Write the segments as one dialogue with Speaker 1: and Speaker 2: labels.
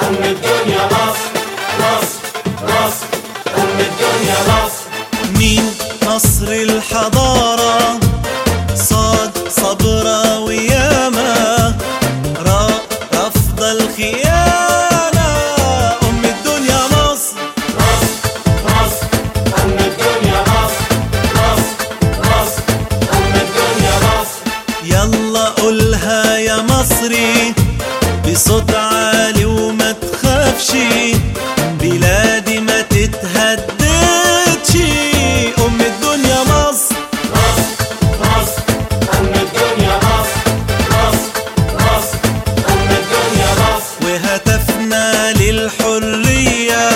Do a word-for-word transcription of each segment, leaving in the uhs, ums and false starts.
Speaker 1: أم الدنيا مصر، مصر مصر، أم الدنيا مصر.
Speaker 2: مين نصر الحضارة؟ صاد صبرا وياما، راء رفض الخيانة. أم الدنيا مصر،
Speaker 1: مصر مصر، أم الدنيا مصر، مصر مصر، أم الدنيا مصر.
Speaker 2: يلا قولها يا مصري بصوت عالي وما تخافش، بلادي ما تتهددش. أم الدنيا مصر،
Speaker 1: مصر مصر، أم الدنيا مصر، مصر مصر، أم الدنيا مصر.
Speaker 2: وهتفنا للحرية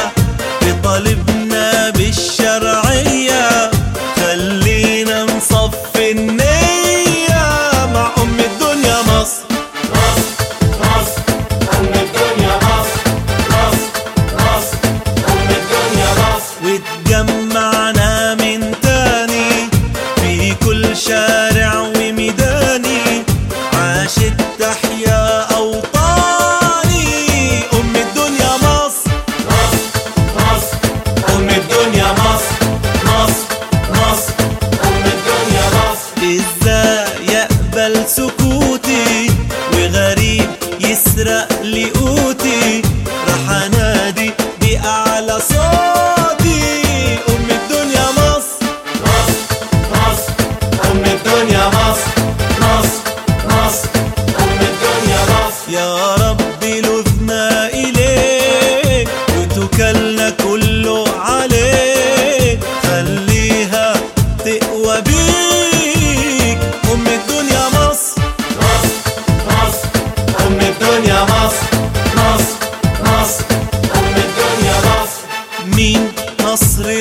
Speaker 2: بطالبنا بالشرعية، خلينا نصفي النية مع أم الدنيا مصر.
Speaker 1: مصر مصر، أم الدنيا مصر، مصر مصر، أم الدنيا مصر.
Speaker 2: واتجمعنا من تاني في كل شارع وميداني، عاشت تحيا أوطاني. أم الدنيا مصر،
Speaker 1: مصر مصر، أم الدنيا مصر، مصر مصر، أم الدنيا مصر.
Speaker 2: ازاي يقبل سكوتي وغريب يسرق لي قوتي؟ راح انادي بأعلى صوتي. أم الدنيا مصر،
Speaker 1: مصر مصر، أم الدنيا مصر، مصر مصر، أم الدنيا مصر.
Speaker 2: يا رب لذنا إليك وتكلنا كله عليك، خليها تقوى بيك. أم الدنيا مصر،
Speaker 1: مصر مصر، أم الدنيا مصر، مصر مصر، أم الدنيا مصر.
Speaker 2: مين نصر